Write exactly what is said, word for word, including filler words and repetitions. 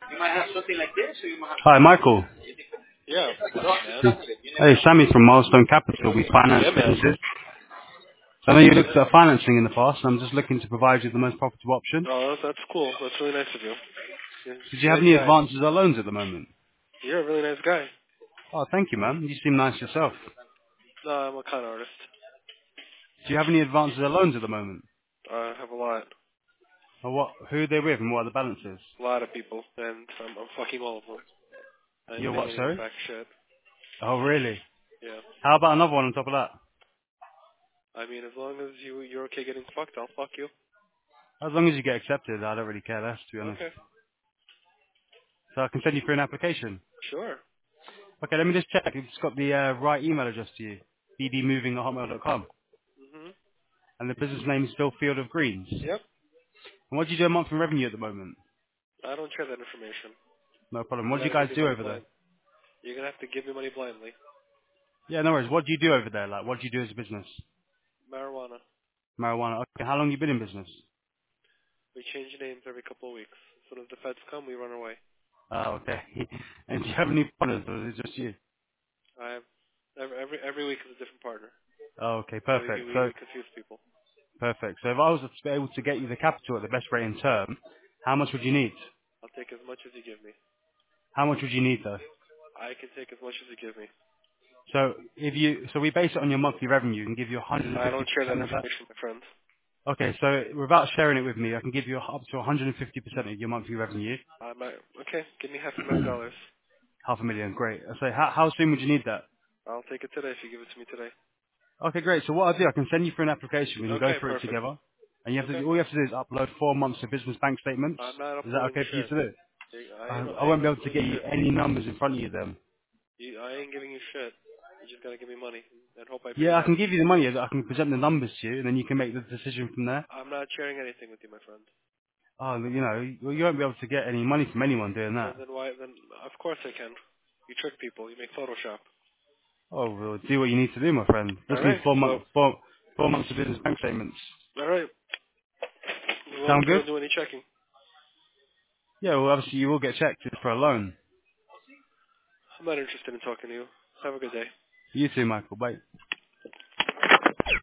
Hi, Michael. Yeah. What's up, man? Hey, Sammy from Milestone Capital. We finance Yeah, man. businesses. So I know you looked at financing in the past, and I'm just looking to provide you the most profitable option. Oh, that's cool. That's really nice of you. You're Did you you're a have nice any guy. advances or loans at the moment? You're a really nice guy. Oh, thank you, man. You seem nice yourself. No, I'm a con artist. Do you have any advances or loans at the moment? I have a lot. Or what? Who are they with, and what are the balances? A lot of people, and I'm, I'm fucking all of them. I ain't You're giving what, any of them sorry? back shit. Oh, really? Yeah. How about another one on top of that? I mean, as long as you, you're okay getting fucked, I'll fuck you. As long as you get accepted, I don't really care less, to be honest. Okay. So I can send you through an application. Sure. Okay, let me just check if it's got the uh, right email address to you. b d moving at hotmail dot com. hmm And the business name is still Field of Greens. Yep. And what do you do a month in revenue at the moment? I don't share that information. No problem. You What do you gotta guys give me do money over there? blind. You're gonna have to give me money blindly. Yeah, no worries. What do you do over there? Like, what do you do as a business? Marijuana. Marijuana. Okay, how long you been in business? We change names every couple of weeks. As soon as the feds come, we run away. Oh, okay. And do you have any partners, or is it just you? I have every every, every week is a different partner. Oh, okay, So we, perfect. we, So, we confuse people. perfect. So if I was to be able to get you the capital at the best rate in term, how much would you need? I'll take as much as you give me. How much would you need though? I can take as much as you give me. So if you, so we base it on your monthly revenue and give you I don't share that one hundred fifty percent of that. information, my friend. Okay, so without sharing it with me, I can give you up to one hundred fifty percent of your monthly revenue. I might, okay, give me half a million dollars. Half a million, great. I say, how, how soon would you need that? I'll take it today if you give it to me today. Okay, great. So what I'll do, I can send you through an application. We can go Okay, through it perfect. together. And you have Okay. to, all you have to do is upload four months of business bank statements. I'm not Is that uploading okay for you shit. to do? I I, ain't, I I won't ain't be able to uploading get you shit. any numbers in front of you then. You, I ain't giving you shit. You just gotta give me money and hope I pay you Yeah, I back. can give you the money. I can present the numbers to you, and then you can make the decision from there. I'm not sharing anything with you, my friend. Oh, you know, you you won't be able to get any money from anyone doing Then, that. then why, then, of course I can. You trick people. You make Photoshop. Oh, well, do what you need to do, my friend. Just need Alright, four, so, month, four, four months of business bank statements. alright. You won't, Sound you good? won't do any checking. Yeah, well, obviously you will get checked for a loan. I'm not interested in talking to you. Have a good day. You too, Michael. Bye.